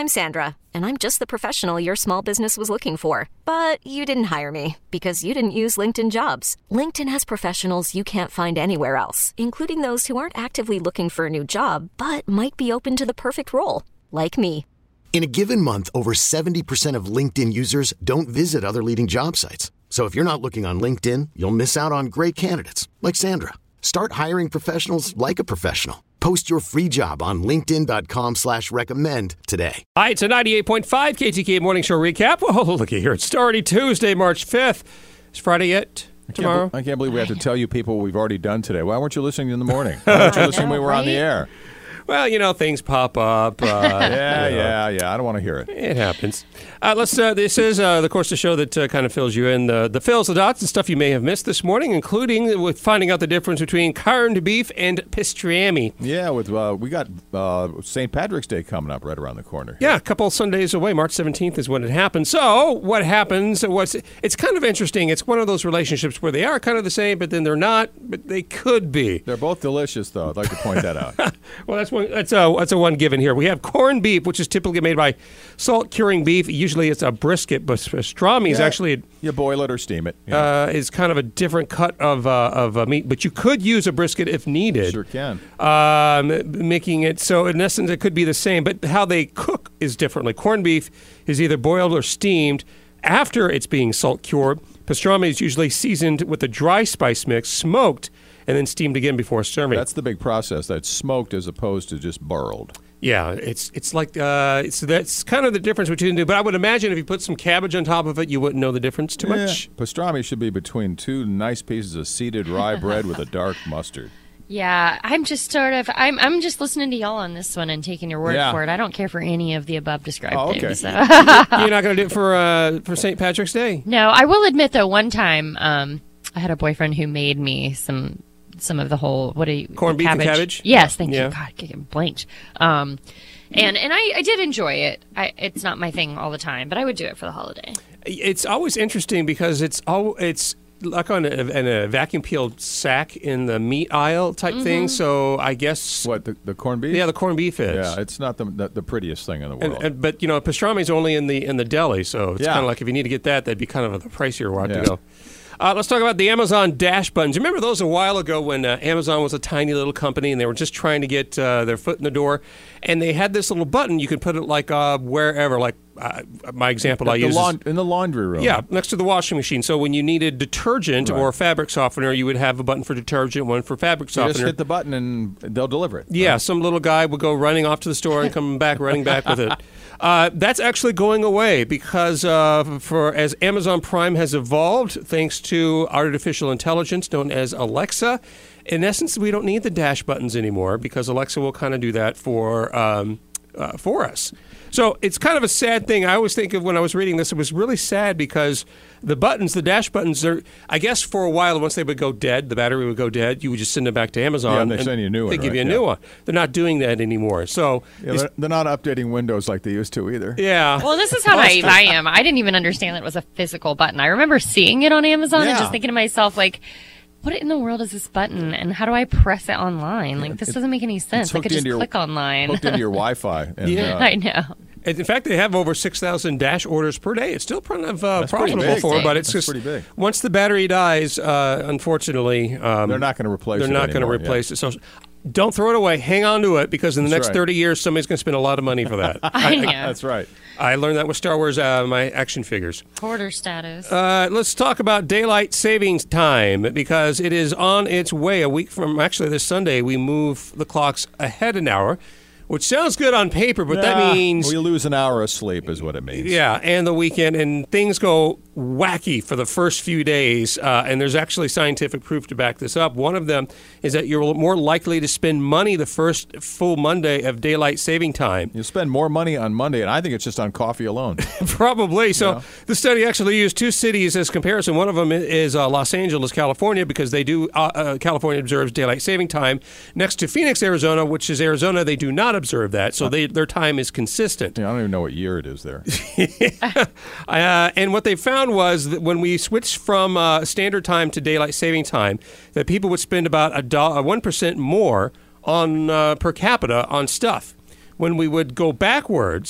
I'm Sandra, and I'm just the professional your small business was looking for. But you didn't hire me because you didn't use LinkedIn Jobs. LinkedIn has professionals you can't find anywhere else, including those who aren't actively looking for a new job, but might be open to the perfect role, like me. In a given month, over 70% of LinkedIn users don't visit other leading job sites. So if you're not looking on LinkedIn, you'll miss out on great candidates like Sandra. Start hiring professionals like a professional. Post your free job on linkedin.com/recommend today. Hi, it's a 98.5 KTK Morning Show recap. Well, looky here. It's already Tuesday, March 5th. It's Friday yet? Tomorrow? I can't believe we have to tell you people we've already done today. Why weren't you listening in the morning? Why weren't you listening when we were on the air? Well, you know, things pop up. Yeah. I don't want to hear it. It happens. This is, of course, the show that kind of fills you in, the fills, the dots, and stuff you may have missed this morning, including with finding out the difference between corned beef and pastrami. Yeah, we got St. Patrick's Day coming up right around the corner. Yeah, a couple of Sundays away. March 17th is when it happens. So what happens was, it's kind of interesting. It's one of those relationships where they are kind of the same, but then they're not, but they could be. They're both delicious, though. I'd like to point that out. Well, that's a one given here. We have corned beef, which is typically made by salt curing beef. Usually it's a brisket, but pastrami is actually... You boil it or steam it. Is kind of a different cut of meat, but you could use a brisket if needed. Sure can. Making it so, in essence, it could be the same, but how they cook is differently. Corned beef is either boiled or steamed after it's being salt cured. Pastrami is usually seasoned with a dry spice mix, smoked, and then steamed again before serving. That's the big process. That's smoked as opposed to just boiled. Yeah, it's like that's kind of the difference between the two. But I would imagine if you put some cabbage on top of it, you wouldn't know the difference too much. Pastrami should be between two nice pieces of seeded rye bread with a dark mustard. Yeah, I'm just I'm just listening to y'all on this one and taking your word for it. I don't care for any of the above described things. So. You're not going to do it for St. Patrick's Day? No, I will admit though, one time I had a boyfriend who made me some of the whole corned beef and cabbage. Yes, thank you. God, I get blanked. And I did enjoy it. It's not my thing all the time, but I would do it for the holiday. It's always interesting because it's like on a vacuum peeled sack in the meat aisle type thing. So I guess what the corned beef? Yeah, the corned beef is. Yeah, it's not the prettiest thing in the world. But you know, pastrami is only in the deli, so it's kind of like if you need to get that, that'd be kind of the pricier route to go. Let's talk about the Amazon Dash buttons. Remember those a while ago when Amazon was a tiny little company and they were just trying to get their foot in the door, and they had this little button you could put it like wherever, like my example I use in the laundry room. Yeah, next to the washing machine. So when you needed detergent or fabric softener, you would have a button for detergent, one for fabric softener. You just hit the button and they'll deliver it. Yeah, some little guy would go running off to the store and come back, running back with it. That's actually going away because as Amazon Prime has evolved, thanks to artificial intelligence known as Alexa, in essence, we don't need the dash buttons anymore because Alexa will kind of do that for us. So it's kind of a sad thing. I always think of when I was reading this, it was really sad because the dash buttons, I guess for a while, once they would go dead, the battery would go dead, you would just send them back to Amazon. Yeah, and they send you a new one. They give you a new one. They're not doing that anymore. So they're not updating Windows like they used to either. Yeah. Well, this is how naive I am. I didn't even understand that it was a physical button. I remember seeing it on Amazon and just thinking to myself, like, what in the world is this button, and how do I press it online? Like, this doesn't make any sense. I could just click online. Hooked into your Wi-Fi. And, I know. In fact, they have over 6,000 dash orders per day. It's still kind of profitable for them, but it's just pretty big. Once the battery dies, unfortunately, they're not going to replace it. They're not going to replace it. So don't throw it away. Hang on to it because in the next 30 years, somebody's going to spend a lot of money for that. I know. That's right. I learned that with Star Wars, my action figures. Hoarder status. Let's talk about daylight savings time because it is on its way. A week from actually this Sunday, we move the clocks ahead an hour. Which sounds good on paper, but that means... we lose an hour of sleep is what it means. Yeah, and the weekend, and things go wacky for the first few days, and there's actually scientific proof to back this up. One of them is that you're more likely to spend money the first full Monday of daylight saving time. You'll spend more money on Monday, and I think it's just on coffee alone. Probably. So the study actually used two cities as comparison. One of them is Los Angeles, California, because they do California observes daylight saving time. Next to Phoenix, Arizona, which is Arizona, they do not observe that, so their time is consistent. Yeah, I don't even know what year it is there. And what they found was that when we switched from standard time to daylight saving time, that people would spend about 1% more on per capita on stuff. When we would go backwards,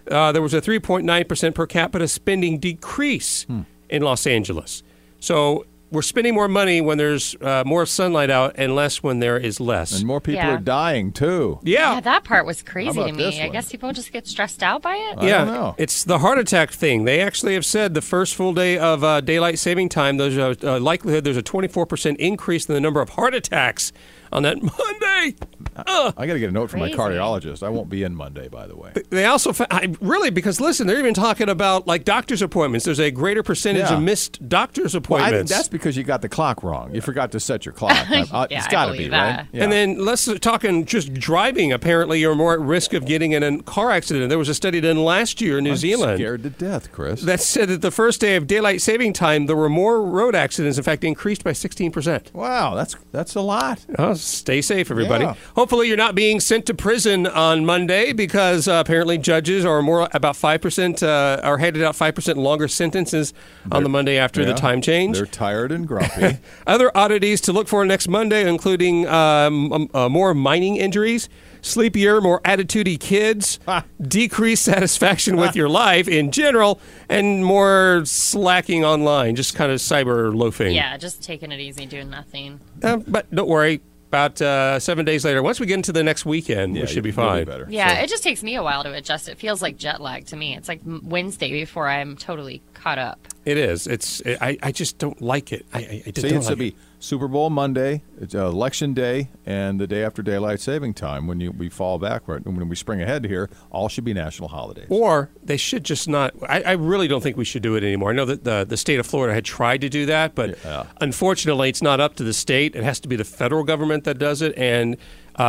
there was a 3.9% per capita spending decrease in Los Angeles. So we're spending more money when there's more sunlight out and less when there is less. And more people are dying, too. Yeah. That part was crazy to me. I one? guess people just get stressed out by it. I don't know. It's the heart attack thing. They actually have said the first full day of daylight saving time, there's a likelihood there's a 24% increase in the number of heart attacks on that Monday. I got to get a note from my Crazy. cardiologist. I won't be in Monday, by the way. They also, really, because listen, they're even talking about like doctor's appointments. There's a greater percentage of missed doctor's Well, appointments. I think that's because you got the clock wrong. You forgot to set your clock. It's got to be, that. right? Yeah. And then let's talking just driving. Apparently, you're more at risk of getting in a car accident. There was a study done last year in New Zealand scared to death, Chris. that said that the first day of daylight saving time, there were more road accidents. In fact, increased by 16%. Wow, that's a lot. Oh, stay safe, everybody. Yeah. Hopefully, you're not being sent to prison on Monday because apparently judges are about 5% are handed out 5% longer sentences on the Monday after the time change. They're tired and grumpy. Other oddities to look for next Monday, including more mining injuries, sleepier, more attitude-y kids, decreased satisfaction with your life in general, and more slacking online, just kind of cyber loafing. Yeah, just taking it easy, doing nothing. But don't worry. About 7 days later, once we get into the next weekend, we should be fine. Better. Yeah, it just takes me a while to adjust. It feels like jet lag to me. It's like Wednesday before I'm totally caught up. It is. I just don't like it. I just don't It's like be Super Bowl Monday, it's Election Day, and the day after daylight saving time. When we fall back, when we spring ahead here, all should be national holidays. Or they should just not. I really don't think we should do it anymore. I know that the state of Florida had tried to do that, but unfortunately, it's not up to the state. It has to be the federal government that does it, and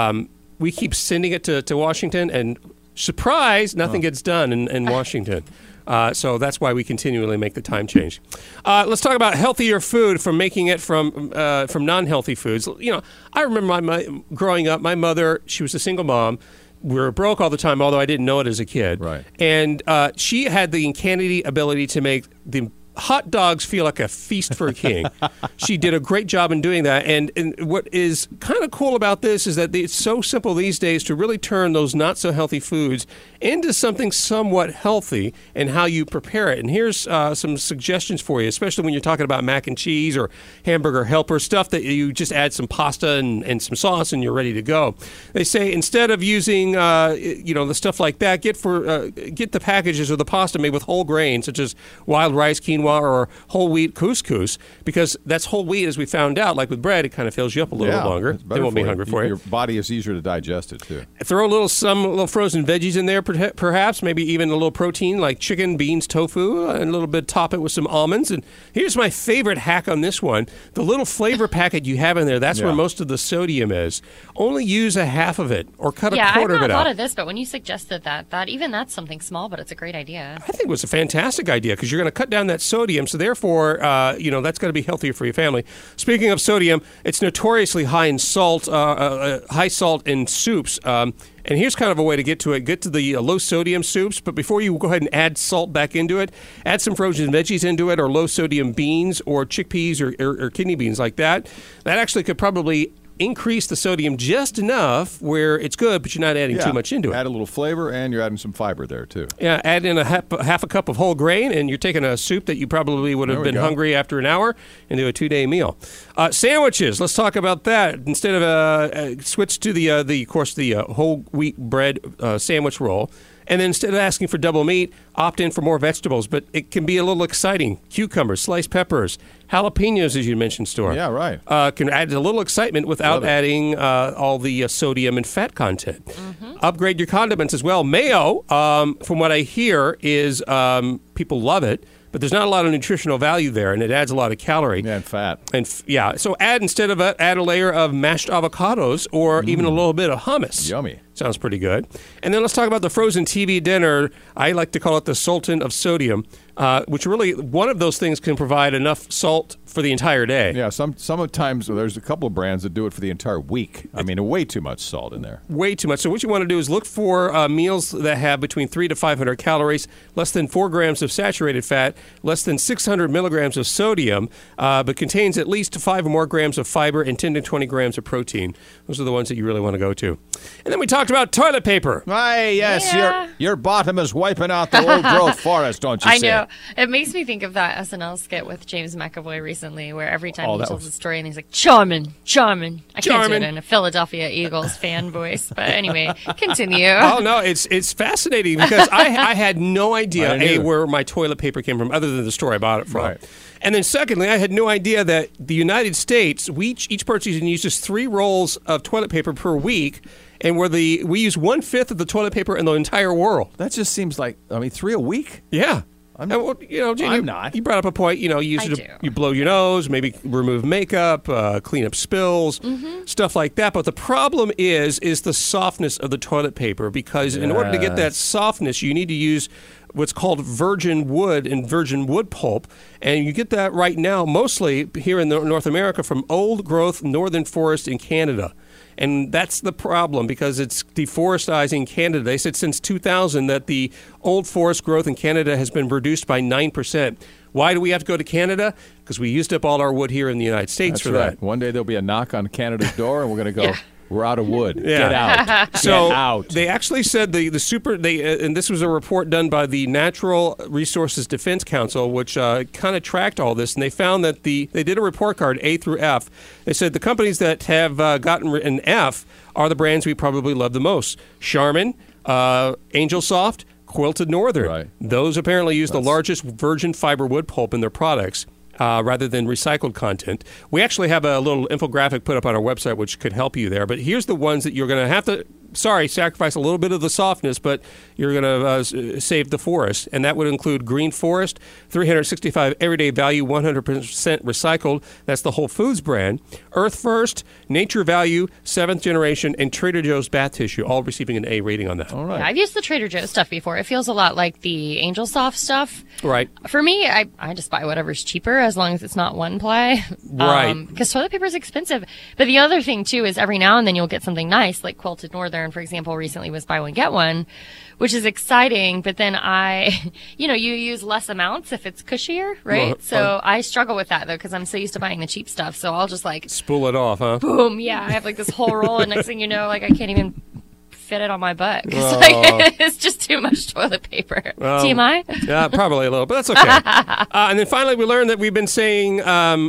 we keep sending it to Washington, and surprise, nothing gets done in Washington. So that's why we continually make the time change. Let's talk about healthier food from making it from non-healthy foods. You know, I remember growing up, my mother, she was a single mom. We were broke all the time, although I didn't know it as a kid. Right. And she had the uncanny ability to make the hot dogs feel like a feast for a king. She did a great job in doing that. And what is kind of cool about this is that it's so simple these days to really turn those not so healthy foods into something somewhat healthy and how you prepare it. And here's some suggestions for you, especially when you're talking about mac and cheese or hamburger helper, stuff that you just add some pasta and some sauce and you're ready to go. They say instead of using the stuff like that, get the packages of the pasta made with whole grains such as wild rice, quinoa, or whole wheat couscous, because that's whole wheat, as we found out. Like with bread, it kind of fills you up a little longer. They won't be hungry for you. Your body is easier to digest it too. Throw some little frozen veggies in there, perhaps, maybe even a little protein like chicken, beans, tofu, and a little bit top it with some almonds. And here's my favorite hack on this one: the little flavor packet you have in there. That's where most of the sodium is. Only use a half of it, or cut a quarter of it out. Yeah, I've not thought of this, but when you suggested that that's something small, but it's a great idea. I think it was a fantastic idea because you're going to cut down that sodium, so therefore, that's going to be healthier for your family. Speaking of sodium, it's notoriously high in salt, high salt in soups. And here's kind of a way to get to it. Get to the low sodium soups, but before you go ahead and add salt back into it, add some frozen veggies into it, or low sodium beans, or chickpeas, or kidney beans like that. That actually could probably increase the sodium just enough where it's good, but you're not adding too much into it. Add a little flavor, and you're adding some fiber there, too. Yeah, add in half a cup of whole grain, and you're taking a soup that you probably would have been hungry after an hour into a 2-day meal. Sandwiches, let's talk about that. Instead of switch to the whole wheat bread sandwich roll. And then instead of asking for double meat, opt in for more vegetables. But it can be a little exciting. Cucumbers, sliced peppers, jalapenos, as you mentioned, Storm. Yeah, right. Can add a little excitement without adding all the sodium and fat content. Mm-hmm. Upgrade your condiments as well. Mayo, from what I hear, is people love it. But there's not a lot of nutritional value there, and it adds a lot of calorie. Yeah, and fat. So add a layer of mashed avocados or even a little bit of hummus. Yummy. Sounds pretty good. And then let's talk about the frozen TV dinner. I like to call it the Sultan of Sodium. which really, one of those things can provide enough salt for the entire day. Yeah, sometimes there's a couple of brands that do it for the entire week. I mean, way too much salt in there. Way too much. So what you want to do is look for meals that have between 300 to 500 calories, less than 4 grams of saturated fat, less than 600 milligrams of sodium, but contains at least 5 or more grams of fiber and 10 to 20 grams of protein. Those are the ones that you really want to go to. And then we talked about toilet paper. Hey, yes, your bottom is wiping out the old growth forest, don't you see? I know. It makes me think of that SNL skit with James McAvoy recently, where every time he tells a story and he's like, Charmin. I can't do it in a Philadelphia Eagles fan voice. But anyway, continue. Oh, no, it's fascinating because I had no idea, where my toilet paper came from, other than the store I bought it from. Right. And then secondly, I had no idea that the United States, each person uses 3 rolls of toilet paper per week, and we use 1/5 of the toilet paper in the entire world. That just seems like, 3 a week? Yeah. I'm not. You brought up a point. You use you blow your nose, maybe remove makeup, clean up spills, stuff like that. But the problem is the softness of the toilet paper, because in order to get that softness, you need to use what's called virgin wood and virgin wood pulp, and you get that right now mostly here in North America from old growth northern forest in Canada. And that's the problem, because it's deforesting Canada. They said since 2000 that the old forest growth in Canada has been reduced by 9%. Why do we have to go to Canada? Because we used up all our wood here in the United States for that. One day there'll be a knock on Canada's door, and we're going to go, we're out of wood. Yeah. Get out. So Get out. They actually said and this was a report done by the Natural Resources Defense Council, which kind of tracked all this, and they found that they did a report card, A through F. They said the companies that have gotten an F are the brands we probably love the most. Charmin, Angel Soft, Quilted Northern. Right. Those apparently use the largest virgin fiber wood pulp in their products. Rather than recycled content. We actually have a little infographic put up on our website which could help you there. But here's the ones that you're going to have to, sacrifice a little bit of the softness, but you're going to save the forest. And that would include Green Forest, 365 everyday value, 100% recycled. That's the Whole Foods brand. Earth First, Nature Value, 7th Generation, and Trader Joe's Bath Tissue, all receiving an A rating on that. All right. Yeah, I've used the Trader Joe's stuff before. It feels a lot like the Angel Soft stuff. Right. For me, I just buy whatever's cheaper as long as it's not one ply. Right. Because toilet paper is expensive. But the other thing, too, is every now and then you'll get something nice, like Quilted Northern, for example, recently was buy one, get one, which is exciting. But then you use less amounts if it's cushier, right? Well, so I struggle with that, though, because I'm so used to buying the cheap stuff. So I'll just spool it off, huh? Boom. Yeah. I have this whole roll, and next thing you know, I can't even fit it on my butt. It's just too much toilet paper. TMI? Yeah, probably a little, but that's okay. And then finally, we learned that we've been saying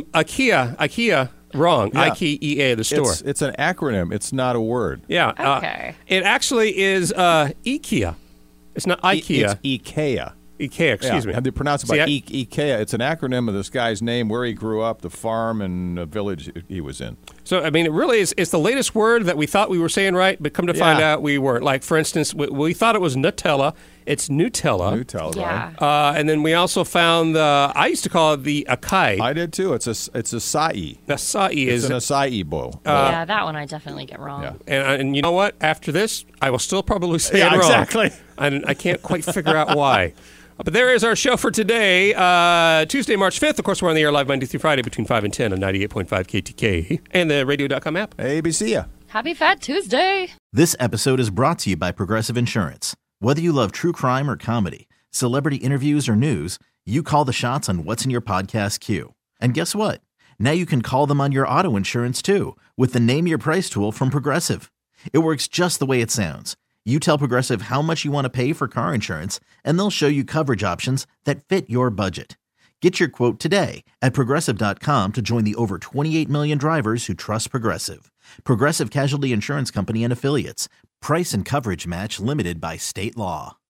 IKEA wrong. Yeah. IKEA, the store. It's an acronym. It's not a word. Yeah. Okay. It actually is IKEA. It's not IKEA. It's IKEA. IKEA, excuse me. How do you pronounce it? IKEA. It's an acronym of this guy's name, where he grew up, the farm and the village he was in. So, it really is. It's the latest word that we thought we were saying right, but come to find out we weren't. Like, for instance, we thought it was Nutella. It's Nutella. Nutella, yeah. right? And then we also found I used to call it the acai. I did too. It's acai. Acai is an acai bowl. Yeah, that one I definitely get wrong. Yeah. And you know what? After this, I will still probably say it wrong. Exactly. And I can't quite figure out why. But there is our show for today, Tuesday, March 5th. Of course, we're on the air live Monday through Friday between 5 and 10 on 98.5 KTK and the radio.com app. ABC. Happy Fat Tuesday. This episode is brought to you by Progressive Insurance. Whether you love true crime or comedy, celebrity interviews or news, you call the shots on what's in your podcast queue. And guess what? Now you can call them on your auto insurance too with the Name Your Price tool from Progressive. It works just the way it sounds. You tell Progressive how much you want to pay for car insurance, and they'll show you coverage options that fit your budget. Get your quote today at Progressive.com to join the over 28 million drivers who trust Progressive. Progressive Casualty Insurance Company and Affiliates. Price and coverage match limited by state law.